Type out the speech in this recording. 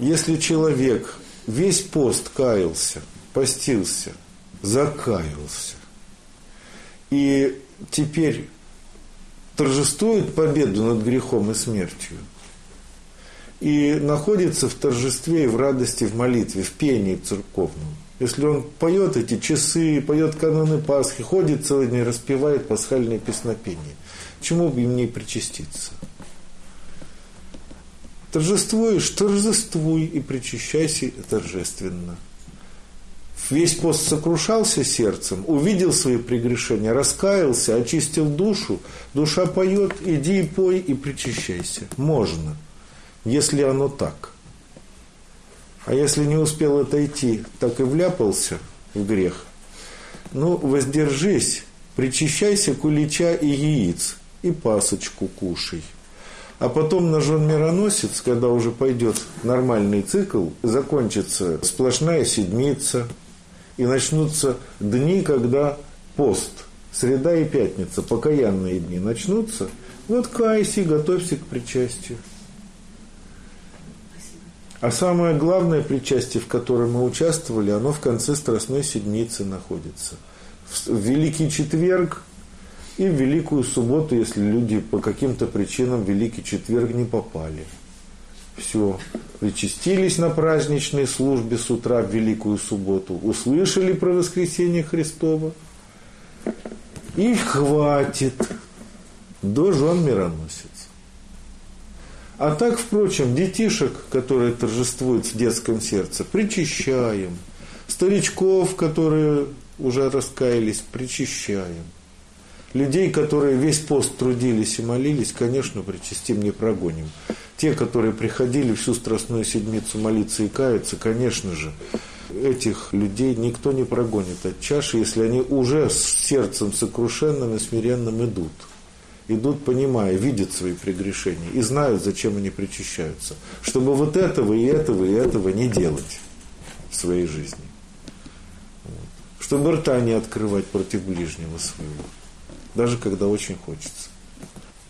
Если человек весь пост каялся, постился, закаялся, и теперь торжествует победу над грехом и смертью, и находится в торжестве и в радости, в молитве, в пении церковном. Если он поет эти часы, поет каноны Пасхи, ходит целый день, распевает пасхальные песнопения, чему бы им не причаститься? Торжествуешь, торжествуй и причащайся торжественно. Весь пост сокрушался сердцем, увидел свои прегрешения, раскаялся, очистил душу, душа поет, иди и пой и причащайся. Можно, если оно так. А если не успел отойти, так и вляпался в грех, ну, воздержись, причащайся кулича и яиц, и пасочку кушай. А потом ножом мироносец, когда уже пойдет нормальный цикл, закончится сплошная седмица, и начнутся дни, когда пост, среда и пятница, покаянные дни начнутся, вот кайся и готовься к причастию. А самое главное причастие, в котором мы участвовали, оно в конце Страстной Седмицы находится. В Великий Четверг и в Великую Субботу, если люди по каким-то причинам в Великий Четверг не попали. Все, причастились на праздничной службе с утра в Великую Субботу, услышали про воскресение Христово, и хватит, до жен мироносец. А так, впрочем, детишек, которые торжествуют в детском сердце, причащаем. Старичков, которые уже раскаялись, причащаем. Людей, которые весь пост трудились и молились, конечно, причастим, не прогоним. Те, которые приходили всю Страстную Седмицу молиться и каяться, конечно же, этих людей никто не прогонит от чаши, если они уже с сердцем сокрушенным и смиренным идут. Идут, понимая, видят свои прегрешения и знают, зачем они причащаются. Чтобы вот этого и этого и этого не делать в своей жизни. Вот. Чтобы рта не открывать против ближнего своего. Даже когда очень хочется.